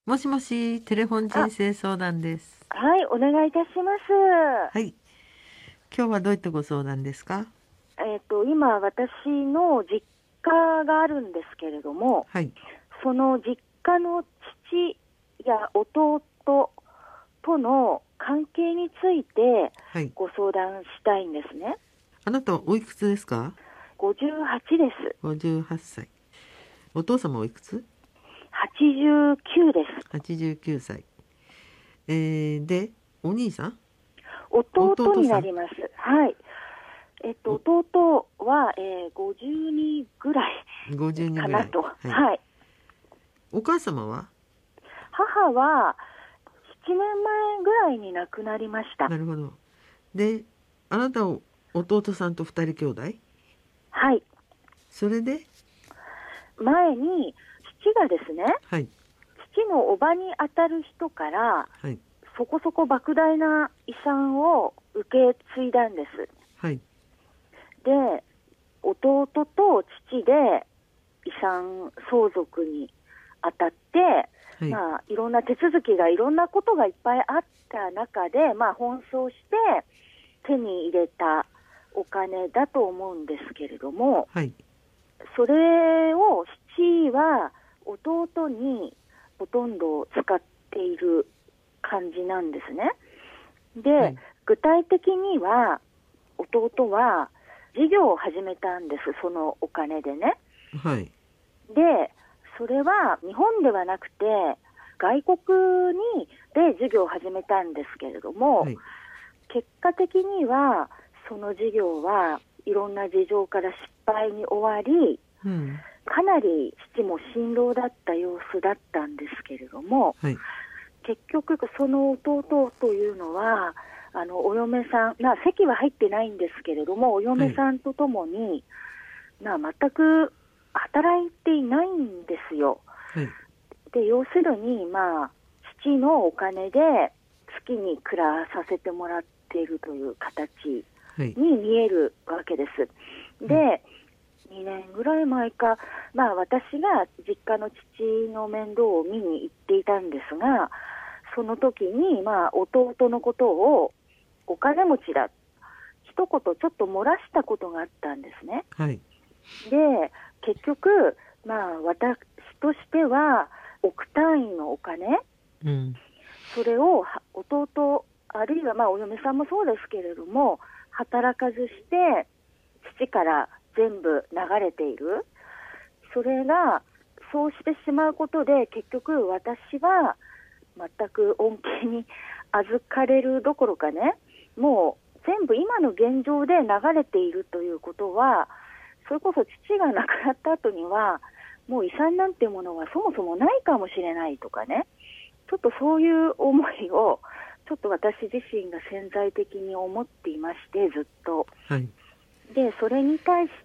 もしもし、テレフォン人生相談です。 はい、お願いいたします。 はい。今日はどういったご相談ですか？ 今、私の実家があるんですけれども、 はい。 その実家の父や弟との関係についてはい。 ご相談したいんですね。 あなたはおいくつですか？ 58です。 58歳。お父様おいくつ？ 89です。 89 歳。で、お兄さん？ 弟弟さん？ になります。はい。弟は、52ぐらい 52ぐらい。 かなと。 はい。 はい。 お母様は？ 母は7年前ぐらいに亡くなりました。 なるほど。で、あなたは弟さんと二人兄弟？ はい。 それで？ 前に父がですね、 はい。 父の叔母に当たる人からはい。 そこそこ莫大な遺産を受け継いだんです。 はい。 で、弟と父で遺産相続に当たって、 はい。 いろんな手続きがいろんなことがいっぱいあった中で、奔走して手に入れたお金だと思うんですけれども、 はい。 それを父は弟にほとんど使っている感じなんですね。で、 はい。 具体的には弟は事業を始めたんです、そのお金でね。 はい。 で、それは日本ではなくて外国で事業を始めたんですけれども、 はい。 結果的にはその事業はいろんな事情から失敗に終わり、 うん。 かなり父も辛労だった様子だったんですけれども、 はい。 結局その弟というのはお嫁さん、籍は入ってないんですけれども、おはい。 嫁さんとともに、全く働いていないんですよ。 はい。 で、要するに、父のお金で月に暮らさせてもらっているという形はい。 に見えるわけです。 はい。 で、2年ぐらい前か、私が実家の父の面倒を見に行っていたんですが、その時に、弟のことをお金持ちだ、一言ちょっと漏らしたことがあったんですね。 はい。 で、結局、私としては、億単位のお金、 うん。 それを弟、あるいはお嫁さんもそうですけれども、働かずして、父から全部流れている。それが、そうしてしまうことで、結局私は全く恩恵に預かれるどころかね、もう全部今の現状で流れているということは、それこそ父が亡くなった後には、もう遺産なんてものはそもそもないかもしれないとかね、ちょっとそういう思いを、ちょっと私自身が潜在的に思っていまして、ずっと。 はい。 で、それに対して、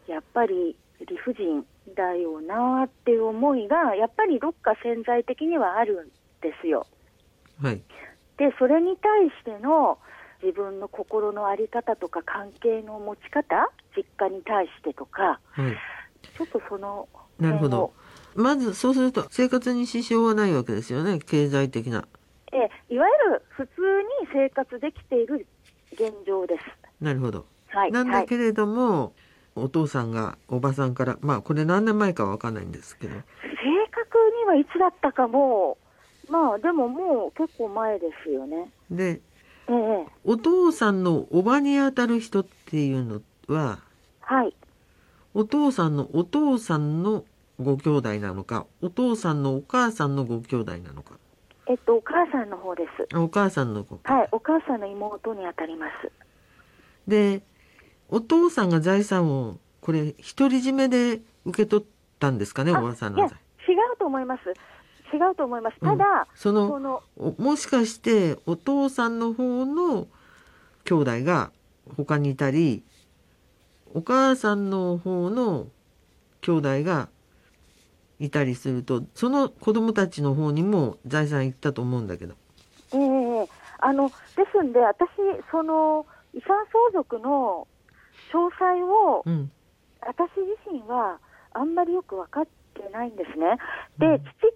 やっぱり理不尽だよなっていう思いが、やっぱりどっか潜在的にはあるんですよ。 はい。 で、それに対しての自分の心の在り方とか関係の持ち方、実家に対してとか、 はい。 ちょっとそのなるほど。 辺を、 まず、そうすると、生活に支障はないわけですよね。経済的な。 いわゆる普通に生活できている現状です。 なるほど。 はい、 なんはい。 だけれども、お父さんがおばさんから、これ何年前かわかんないんですけど。 正確にはいつだったかも、でももう結構前ですよね。 で、 ええ、 お父さんのおばにあたる人っていうのは、 はい。 お父さんのお父さんのご兄弟なのか、お父さんのお母さんのご兄弟なのか。 お母さんの方です。 お母さんのご兄弟。 はい、お母さんの妹にあたります。 で、お父さんが財産を、これ、独り占めで受け取ったんですかね、おばさんいや、違の財。 うと思います。違うと思います。 うん。 ただ、 その、 その、 もしかして、お父さんの方の兄弟が他にいたり、お母さんの方の兄弟がいたりすると、その子供たちの方にも財産いったと思うんだけど。 ええですんで、私、その、遺産相続の詳細を、 うん。 私自身はあんまりよく分かってないんですね。で、 うん。 父と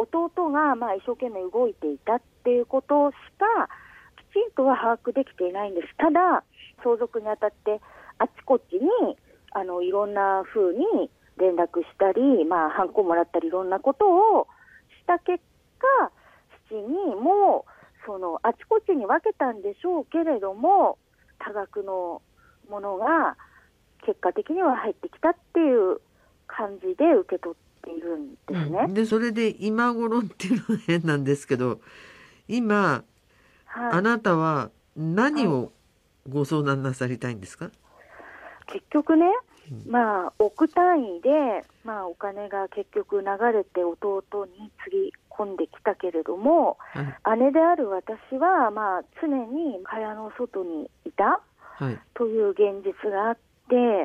弟がまあ一生懸命動いていたっていうことしかきちんとは把握できていないんです。ただ相続にあたってあちこちにいろんな風に連絡したり、まあ、ハンコもらったりいろんなことをした結果、父にもあちこちに分けたんでしょうけれども、多額のものが結果的には入ってきたっていう感じで受け取っているんですね。 でそれで今頃っていうのは変なんですけど、今、 はい、 あなたは何をご相談なさりたいんですか？ 結局ね、まあ、億単位で、まあ、お金が結局流れて弟につぎ込んできたけれども、姉である私は、まあ、常に蚊帳の外にいたという現実があって、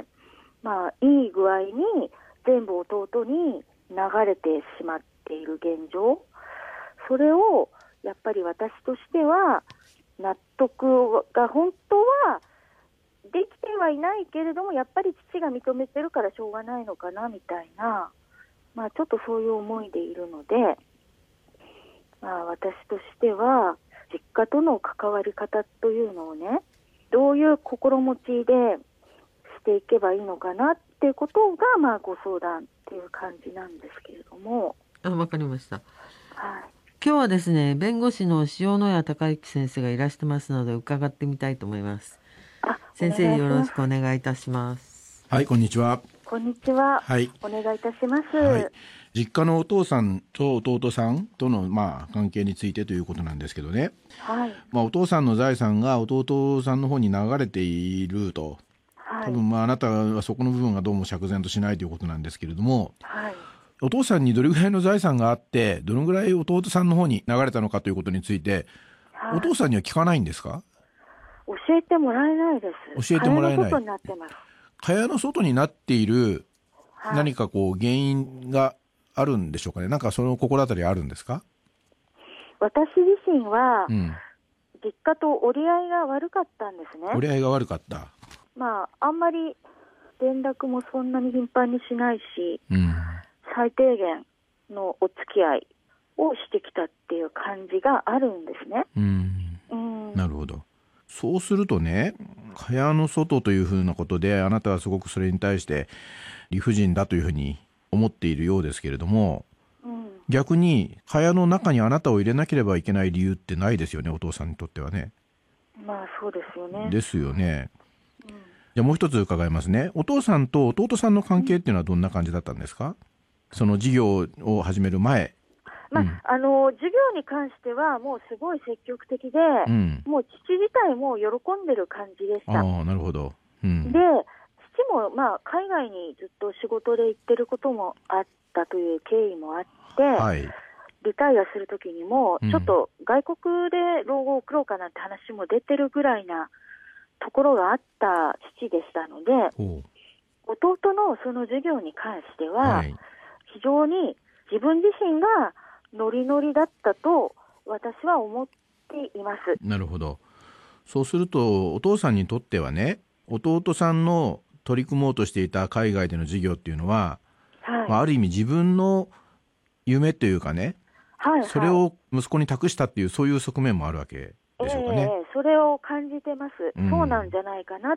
まあ、いい具合に全部弟に流れてしまっている現状、それをやっぱり私としては納得が本当はできてはいないけれども、やっぱり父が認めてるからしょうがないのかなみたいな、まあ、ちょっとそういう思いでいるので、まあ、私としては実家との関わり方というのをね、どういう心持ちでしていけばいいのかなっていうことが、まあ、ご相談っていう感じなんですけれども。 わかりました。 はい、 今日はですね、弁護士の塩谷隆之先生がいらしてますので伺ってみたいと思います。先生、よろしくお願いいたします。 はい、こんにちは。 こんにちは。 はい、 お願いいたします。 はい、実家のお父さんと弟さんとの、まあ、関係についてということなんですけどね。 はい、 まあ、お父さんの財産が弟さんの方に流れていると。多分、まあ、あなたはそこの部分がどうも釈然としないということなんですけれども、 はい、 お父さんにどれぐらいの財産があってどのぐらい弟さんの方に流れたのかということについて、はい、お父さんには聞かないんですか？ 教えてもらえないです。 教えてもらえない。 蚊帳の外になってます。 蚊帳の外になっている何かこう原因があるんでしょうかね。なんかその心当たりあるんですか？ 私自身は、実家と折り合いが悪かったんですね。 折り合いが悪かった。 まあ、あんまり連絡もそんなに頻繁にしないし、最低限のお付き合いをしてきたっていう感じがあるんですね。 なるほど。そうするとね、蚊帳の外というふうなことであなたはすごくそれに対して理不尽だというふうに思っているようですけれども、逆に蚊帳の中にあなたを入れなければいけない理由ってないですよね、お父さんにとってはね。 まあそうですよね。 ですよね。じゃあもう一つ伺いますね。お父さんと弟さんの関係っていうのはどんな感じだったんですか？その事業を始める前。 まあ授業に関してはもうすごい積極的で、もう父自体も喜んでる感じでした。 なるほど。で、 父もまあ海外にずっと仕事で行ってることもあったという経緯もあって、リタイアするときにもちょっと外国で老後を送ろうかなんて話も出てるぐらいなところがあった父でしたので、弟のその授業に関しては、非常に自分自身がノリノリだったと私は思っています。 なるほど。そうするとお父さんにとってはね、弟さんの取り組もうとしていた海外での授業っていうのは、ある意味自分の夢というかね、それを息子に託したっていうそういう側面もあるわけでしょうかね。 それを感じてます。そうなんじゃないかなって。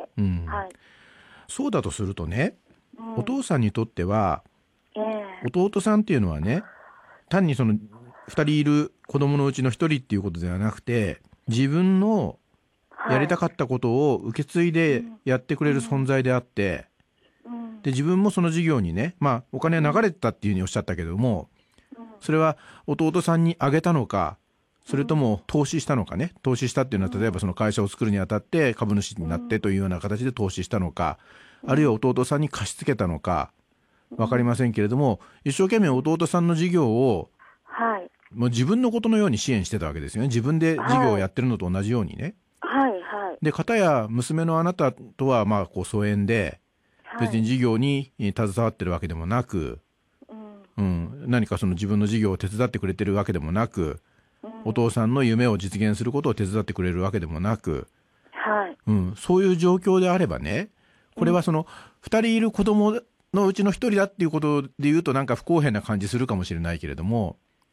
そうだとするとね、お父さんにとっては、弟さんっていうのはね、単にその2人いる子供のうちの1人っていうことではなくて、自分のやりたかったことを受け継いでやってくれる存在であって、で自分もその事業にね、まあお金は流れてたっていうふうにおっしゃったけども、それは弟さんにあげたのか、それとも投資したのかね。投資したっていうのは例えばその会社を作るにあたって株主になってというような形で投資したのか、あるいは弟さんに貸し付けたのか分かりませんけれども、一生懸命弟さんの事業をもう自分のことのように支援してたわけですよね。自分で事業をやってるのと同じようにね。で片や娘のあなたとはまあこう疎遠で、別に事業に携わってるわけでもなく、何かその自分の事業を手伝ってくれてるわけでもなく、お父さんの夢を実現することを手伝ってくれるわけでもなく、そういう状況であればね、これはその2人いる子供のうちの1人だっていうことで言うとなんか不公平な感じするかもしれないけれども、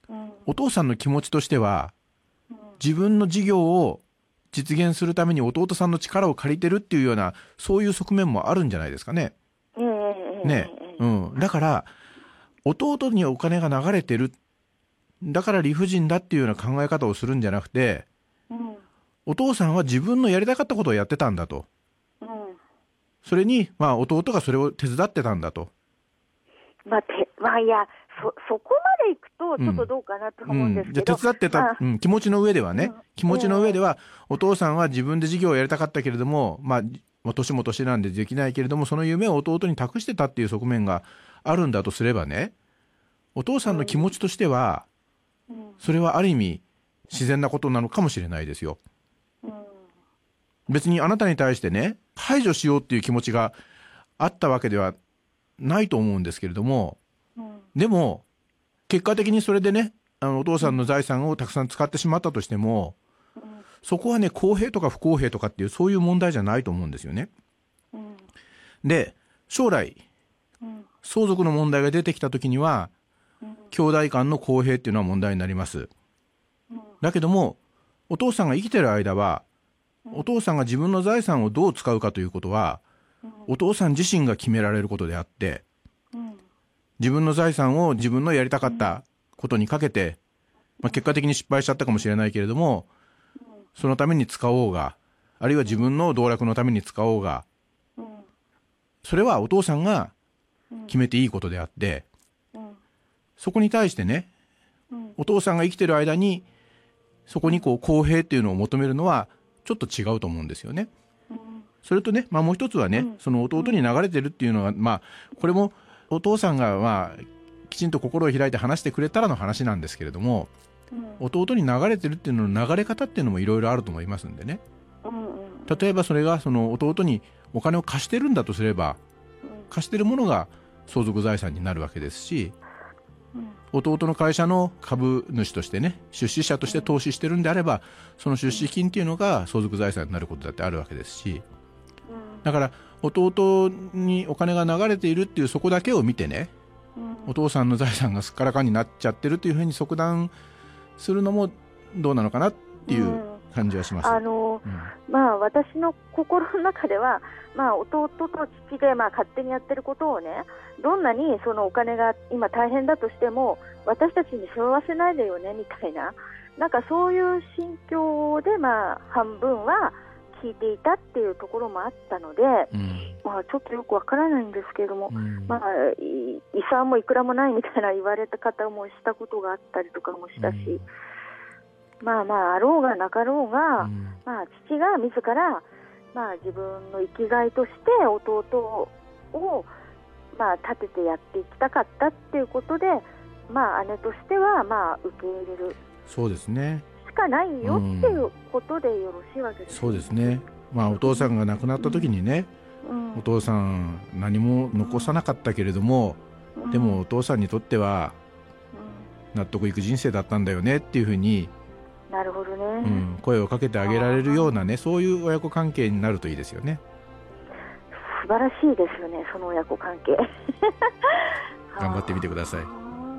お父さんの気持ちとしては自分の事業を実現するために弟さんの力を借りてるっていうような、そういう側面もあるんじゃないですかね。ね、だから弟にお金が流れてる、だから理不尽だっていうような考え方をするんじゃなくて、お父さんは自分のやりたかったことをやってたんだと、それに弟がそれを手伝ってたんだと。 いや、そこまでいくとちょっとどうかなと思うんですけど、 じゃあ手伝ってた、気持ちの上ではね、気持ちの上ではお父さんは自分で事業をやりたかったけれども、年も年なんでできないけれども、その夢を弟に託してたっていう側面があるんだとすればね、お父さんの気持ちとしては、それはある意味自然なことなのかもしれないですよ。別にあなたに対してね、排除しようっていう気持ちがあったわけではないと思うんですけれども、でも結果的にそれでね、お父さんの財産をたくさん使ってしまったとしても、そこはね、公平とか不公平とかっていうそういう問題じゃないと思うんですよね。で、将来相続の問題が出てきた時には、兄弟間の公平っていうのは問題になります。だけどもお父さんが生きてる間は、お父さんが自分の財産をどう使うかということは、お父さん自身が決められることであって、自分の財産を自分のやりたかったことにかけて、結果的に失敗しちゃったかもしれないけれども、そのために使おうが、あるいは自分の道楽のために使おうが、それはお父さんが決めていいことであって、そこに対してね、お父さんが生きてる間にそこに公平っていうのを求めるのはちょっと違うと思うんですよね。それとね、もう一つはね、その弟に流れてるっていうのは、これもお父さんがきちんと心を開いて話してくれたらの話なんですけれども、弟に流れてるっていうのの流れ方っていうのもいろいろあると思いますんでね。例えばそれがその弟にお金を貸してるんだとすれば、貸してるものが相続財産になるわけですし、弟の会社の株主としてね、出資者として投資してるんであれば、その出資金っていうのが相続財産になることだってあるわけですし、だから弟にお金が流れているっていうそこだけを見てね、お父さんの財産がすっからかんになっちゃってるというふうに即断するのもどうなのかなっていう感じはします。 私の心の中では、弟と父で勝手にやってることをね、どんなにそのお金が今大変だとしても私たちに背負わせないでよねみたいな、なんかそういう心境で半分は聞いていたっていうところもあったので、ちょっとよくわからないんですけれども、遺産もいくらもないみたいな言われた方もしたことがあったりとかもしたし、あろうがなかろうが、父が自ら、自分の生きがいとして弟を、立ててやっていきたかったっていうことで、姉としては受け入れる、 そうですね、 しかないよっていうことでよろしいわけですね。 そうですね。お父さんが亡くなった時にね、お父さん何も残さなかったけれども、でもお父さんにとっては納得いく人生だったんだよねっていうふうに、 なるほどね、 声をかけてあげられるようなね、そういう親子関係になるといいですよね。 素晴らしいですよね、その親子関係頑張ってみてください。 わ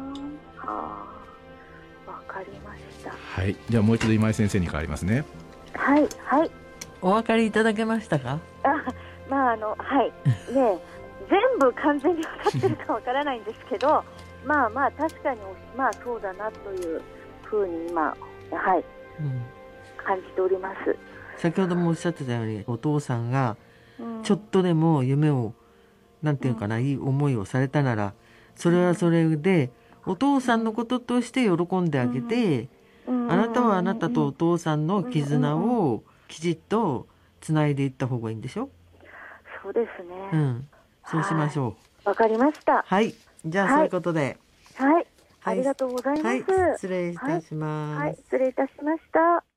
かりました。 はい、じゃあもう一度今井先生に変わりますね。 はいはい。 お分かりいただけましたか？ はいね、全部完全に分かってるかわからないんですけど確かにそうだなというふうに今感じております。 先ほどもおっしゃってたように、お父さんがちょっとでも夢をなんていうかな、いい思いをされたなら、それはそれでお父さんのこととして喜んであげて、あなたはあなたとお父さんの絆をきちっとつないでいった方がいいんでしょ。 そうですね、 そうしましょう。わかりました。 はい、じゃあそういうことで、 ありがとうございます。 失礼いたします。 失礼いたしました。